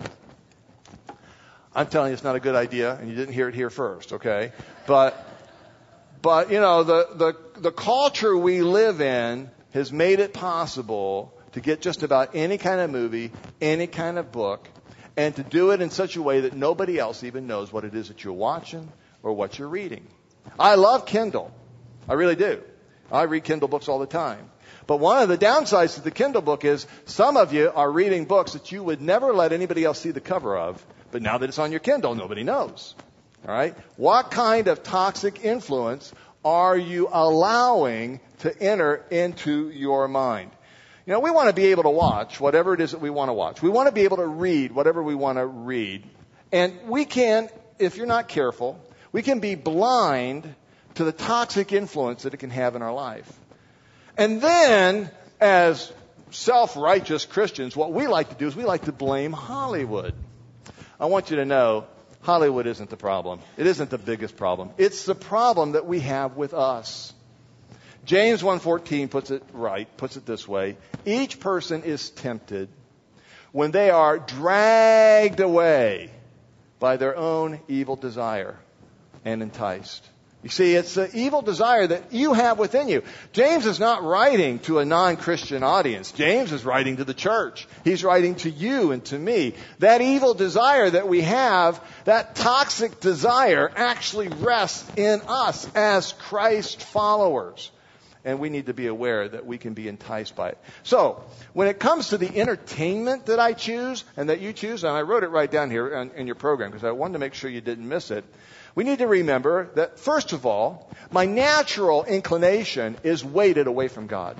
I'm telling you, it's not a good idea, and you didn't hear it here first, okay? But you know, the culture we live in has made it possible to get just about any kind of movie, any kind of book, and to do it in such a way that nobody else even knows what it is that you're watching or what you're reading. I love Kindle. I really do. I read Kindle books all the time. But one of the downsides to the Kindle book is some of you are reading books that you would never let anybody else see the cover of, but now that it's on your Kindle, nobody knows. All right? What kind of toxic influence are you allowing to enter into your mind? You know, we want to be able to watch whatever it is that we want to watch. We want to be able to read whatever we want to read. And we can, if you're not careful, we can be blind to the toxic influence that it can have in our life. And then, as self-righteous Christians, what we like to do is we like to blame Hollywood. I want you to know, Hollywood isn't the problem. It isn't the biggest problem. It's the problem that we have with us. James 1:14 puts it this way. Each person is tempted when they are dragged away by their own evil desire and enticed. You see, it's the evil desire that you have within you. James is not writing to a non-Christian audience. James is writing to the church. He's writing to you and to me. That evil desire that we have, that toxic desire, actually rests in us as Christ followers. And we need to be aware that we can be enticed by it. So, when it comes to the entertainment that I choose and that you choose, and I wrote it right down here in your program because I wanted to make sure you didn't miss it, we need to remember that, first of all, my natural inclination is weighted away from God,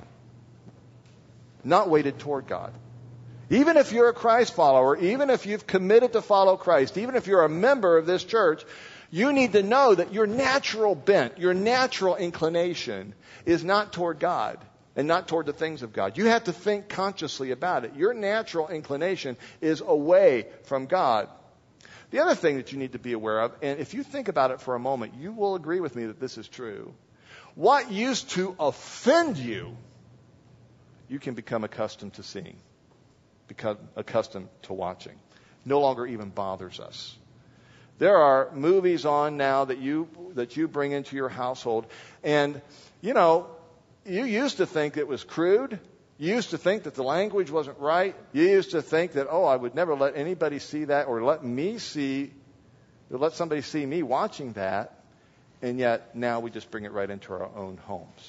not weighted toward God. Even if you're a Christ follower, even if you've committed to follow Christ, even if you're a member of this church, you need to know that your natural bent, your natural inclination is not toward God and not toward the things of God. You have to think consciously about it. Your natural inclination is away from God. The other thing that you need to be aware of, and if you think about it for a moment, you will agree with me that this is true. What used to offend you, you can become accustomed to seeing, become accustomed to watching. No longer even bothers us. There are movies on now that you bring into your household, and you know, you used to think it was crude. You used to think that the language wasn't right. You used to think that, I would never let anybody see that or let somebody see me watching that. And yet now we just bring it right into our own homes.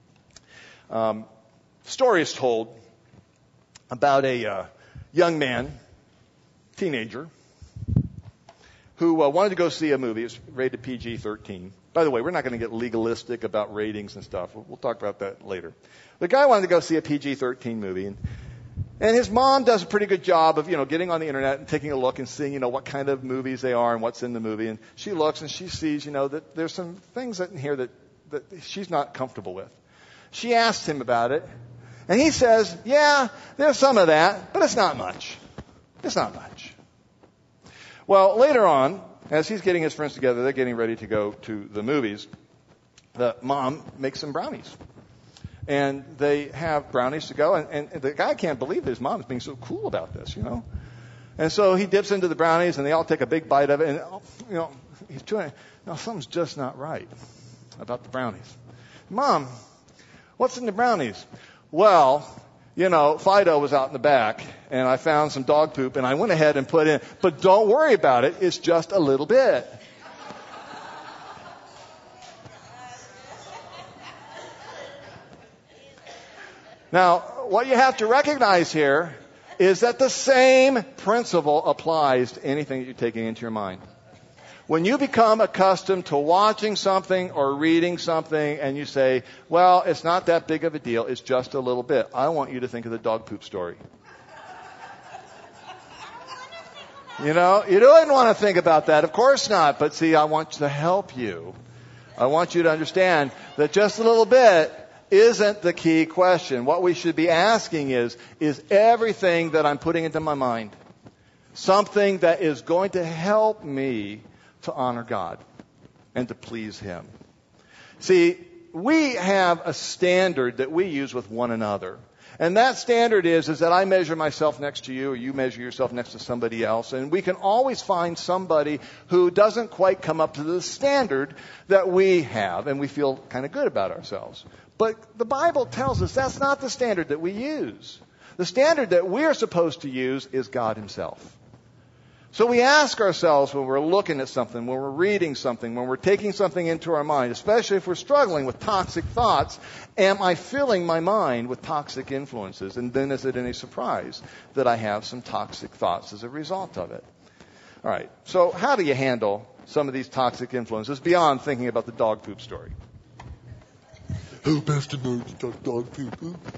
Story is told about a young man, teenager, who wanted to go see a movie. It's rated PG-13. By the way, we're not going to get legalistic about ratings and stuff. We'll talk about that later. The guy wanted to go see a PG-13 movie, and his mom does a pretty good job of, getting on the internet and taking a look and seeing, what kind of movies they are and what's in the movie. And she looks and she sees, that there's some things in here that she's not comfortable with. She asks him about it, and he says, yeah, there's some of that, but it's not much. It's not much. Well, later on, as he's getting his friends together, they're getting ready to go to the movies, the mom makes some brownies. And they have brownies to go, and the guy can't believe his mom is being so cool about this, And so he dips into the brownies, and they all take a big bite of it, and, he's trying, something's just not right about the brownies. Mom, what's in the brownies? Well, Fido was out in the back, and I found some dog poop, and I went ahead and put in, but don't worry about it, it's just a little bit. Now, what you have to recognize here is that the same principle applies to anything that you're taking into your mind. When you become accustomed to watching something or reading something and you say, well, it's not that big of a deal, it's just a little bit, I want you to think of the dog poop story. You don't want to think about that. Of course not. But see, I want to help you. I want you to understand that just a little bit isn't the key question. What we should be asking is everything that I'm putting into my mind something that is going to help me to honor God and to please Him? See, we have a standard that we use with one another. And that standard is that I measure myself next to you, or you measure yourself next to somebody else. And we can always find somebody who doesn't quite come up to the standard that we have, and we feel kind of good about ourselves. But the Bible tells us that's not the standard that we use. The standard that we're supposed to use is God Himself. So we ask ourselves when we're looking at something, when we're reading something, when we're taking something into our mind, especially if we're struggling with toxic thoughts, am I filling my mind with toxic influences? And then is it any surprise that I have some toxic thoughts as a result of it? All right, so how do you handle some of these toxic influences beyond thinking about the dog poop story? Oh, Pastor Martin, dog poop.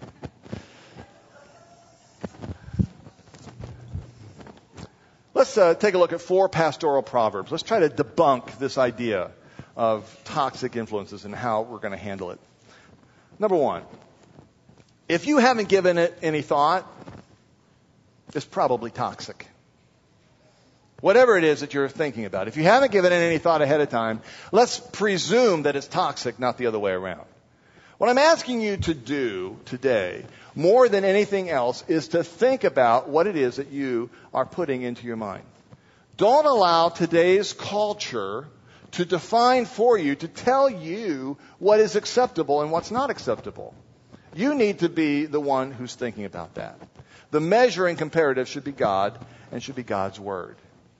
Let's take a look at 4 pastoral proverbs. Let's try to debunk this idea of toxic influences and how we're going to handle it. Number 1, if you haven't given it any thought, it's probably toxic. Whatever it is that you're thinking about, if you haven't given it any thought ahead of time, let's presume that it's toxic, not the other way around. What I'm asking you to do today, more than anything else, is to think about what it is that you are putting into your mind. Don't allow today's culture to define for you, to tell you what is acceptable and what's not acceptable. You need to be the one who's thinking about that. The measuring comparative should be God and should be God's Word.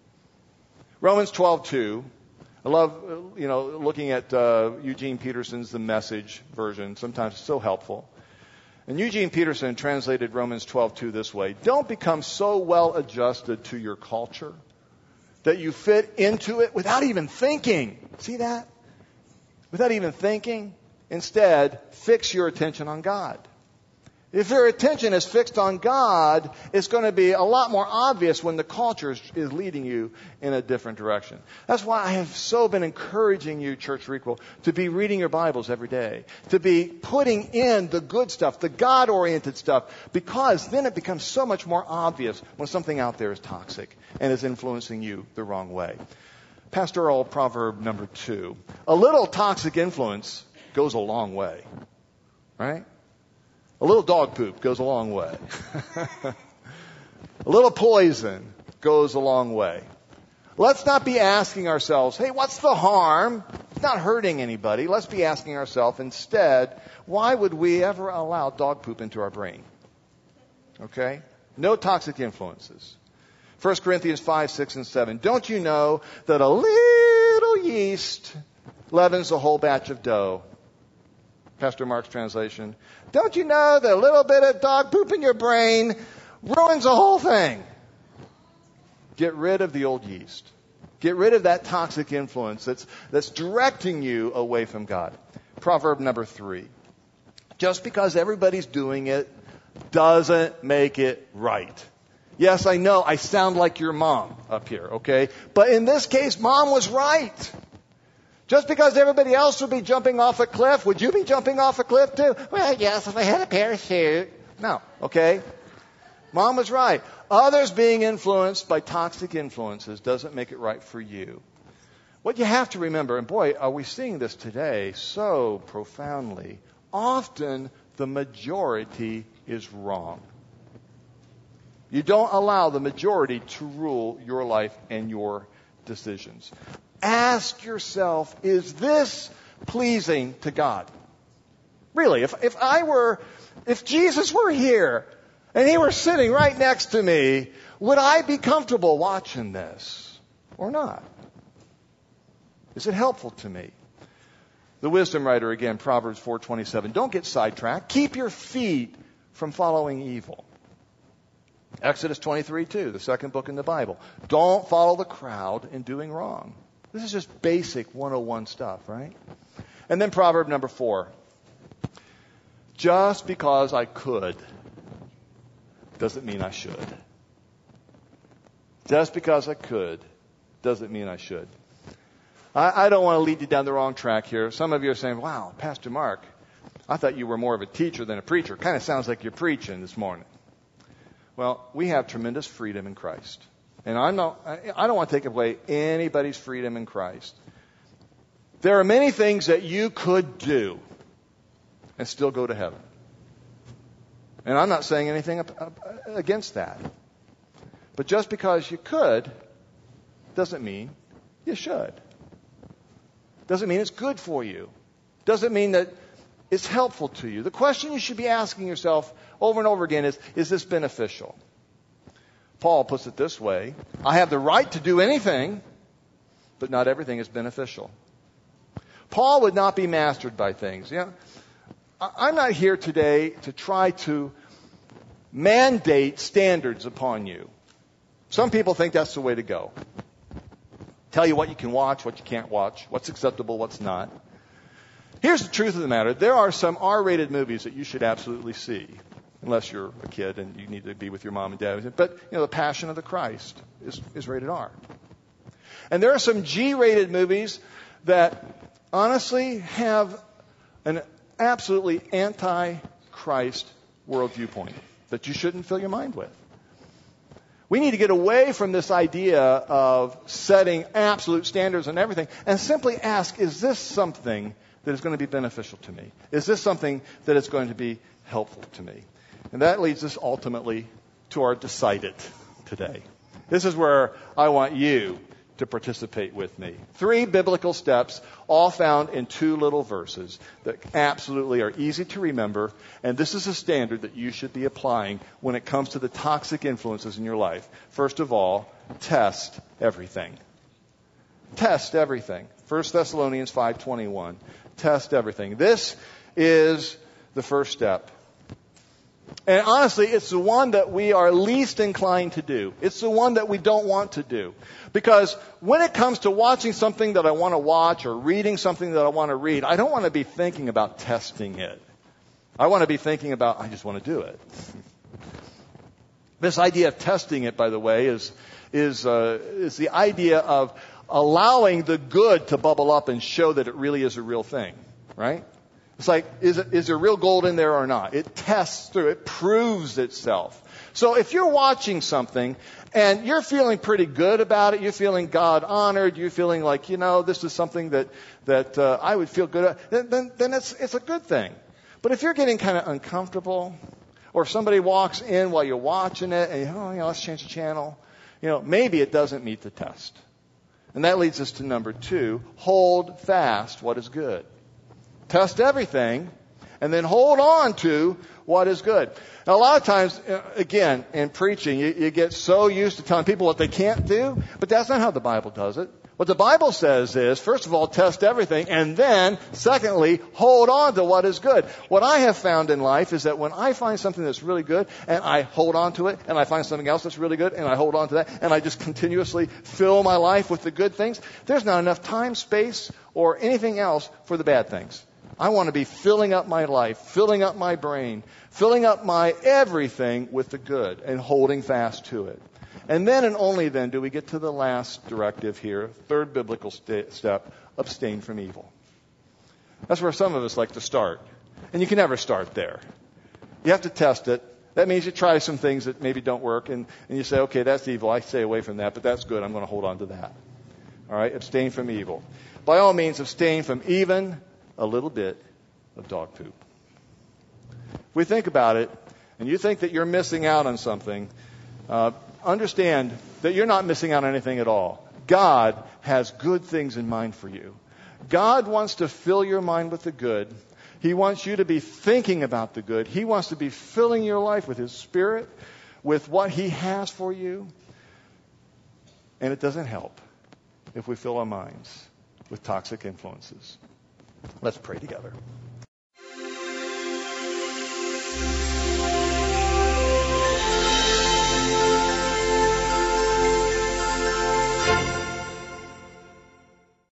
Romans 12:2. I love, looking at Eugene Peterson's The Message version. Sometimes it's so helpful. And Eugene Peterson translated Romans 12:2 this way: don't become so well adjusted to your culture that you fit into it without even thinking. See that? Without even thinking. Instead, fix your attention on God. If your attention is fixed on God, it's going to be a lot more obvious when the culture is leading you in a different direction. That's why I have so been encouraging you, Church Requel, to be reading your Bibles every day, to be putting in the good stuff, the God-oriented stuff, because then it becomes so much more obvious when something out there is toxic and is influencing you the wrong way. Pastoral proverb number 2. A little toxic influence goes a long way, right? A little dog poop goes a long way. A little poison goes a long way. Let's not be asking ourselves, hey, what's the harm? It's not hurting anybody. Let's be asking ourselves instead, why would we ever allow dog poop into our brain? Okay? No toxic influences. 1 Corinthians 5, 6, and 7. Don't you know that a little yeast leavens the whole batch of dough? Pastor Mark's translation. Don't you know that a little bit of dog poop in your brain ruins the whole thing? Get rid of the old yeast. Get rid of that toxic influence that's directing you away from God. Proverb number 3. Just because everybody's doing it doesn't make it right. Yes, I know I sound like your mom up here, okay? But in this case, Mom was right. Just because everybody else would be jumping off a cliff, would you be jumping off a cliff too? Well, yes, if I had a parachute. No, okay? Mom was right. Others being influenced by toxic influences doesn't make it right for you. What you have to remember, and boy, are we seeing this today so profoundly, often the majority is wrong. You don't allow the majority to rule your life and your decisions. Ask yourself, is this pleasing to God? Really, if Jesus were here and he were sitting right next to me, would I be comfortable watching this or not? Is it helpful to me? The wisdom writer again, Proverbs 4:27. Don't get sidetracked. Keep your feet from following evil. Exodus 23:2, the second book in the Bible. Don't follow the crowd in doing wrong. This is just basic 101 stuff, right? And then Proverb number 4. Just because I could doesn't mean I should. Just because I could doesn't mean I should. I don't want to lead you down the wrong track here. Some of you are saying, wow, Pastor Mark, I thought you were more of a teacher than a preacher. Kind of sounds like you're preaching this morning. Well, we have tremendous freedom in Christ. And I don't want to take away anybody's freedom in Christ. There are many things that you could do and still go to heaven. And I'm not saying anything against that. But just because you could doesn't mean you should. Doesn't mean it's good for you. Doesn't mean that it's helpful to you. The question you should be asking yourself over and over again is this beneficial? Paul puts it this way: I have the right to do anything, but not everything is beneficial. Paul would not be mastered by things. You know, I'm not here today to try to mandate standards upon you. Some people think that's the way to go. Tell you what you can watch, what you can't watch, what's acceptable, what's not. Here's the truth of the matter. There are some R-rated movies that you should absolutely see, unless you're a kid and you need to be with your mom and dad. But, The Passion of the Christ is rated R. And there are some G-rated movies that honestly have an absolutely anti-Christ world viewpoint that you shouldn't fill your mind with. We need to get away from this idea of setting absolute standards on everything and simply ask, is this something that is going to be beneficial to me? Is this something that is going to be helpful to me? And that leads us ultimately to our Decide It today. This is where I want you to participate with me. 3 biblical steps, all found in 2 little verses that absolutely are easy to remember. And this is a standard that you should be applying when it comes to the toxic influences in your life. First of all, test everything. Test everything. 1 Thessalonians 5:21. Test everything. This is the first step. And honestly, it's the one that we are least inclined to do. It's the one that we don't want to do. Because when it comes to watching something that I want to watch or reading something that I want to read, I don't want to be thinking about testing it. I want to be thinking about, I just want to do it. This idea of testing it, by the way, is the idea of allowing the good to bubble up and show that it really is a real thing, right? It's like, is there real gold in there or not? It tests through. It proves itself. So if you're watching something and you're feeling pretty good about it, you're feeling God honored, you're feeling like, this is something that I would feel good at, then it's a good thing. But if you're getting kind of uncomfortable, or if somebody walks in while you're watching it and let's change the channel, maybe it doesn't meet the test. And that leads us to number 2, hold fast what is good. Test everything, and then hold on to what is good. Now, a lot of times, again, in preaching, you get so used to telling people what they can't do, but that's not how the Bible does it. What the Bible says is, first of all, test everything, and then, secondly, hold on to what is good. What I have found in life is that when I find something that's really good, and I hold on to it, and I find something else that's really good, and I hold on to that, and I just continuously fill my life with the good things, there's not enough time, space, or anything else for the bad things. I want to be filling up my life, filling up my brain, filling up my everything with the good, and holding fast to it. And then and only then do we get to the last directive here, third biblical step, abstain from evil. That's where some of us like to start. And you can never start there. You have to test it. That means you try some things that maybe don't work, and you say, okay, that's evil. I stay away from that, but that's good. I'm going to hold on to that. All right, abstain from evil. By all means, abstain from even a little bit of dog poop. If we think about it, and you think that you're missing out on something, understand that you're not missing out on anything at all. God has good things in mind for you. God wants to fill your mind with the good. He wants you to be thinking about the good. He wants to be filling your life with His Spirit, with what He has for you. And it doesn't help if we fill our minds with toxic influences. Let's pray together.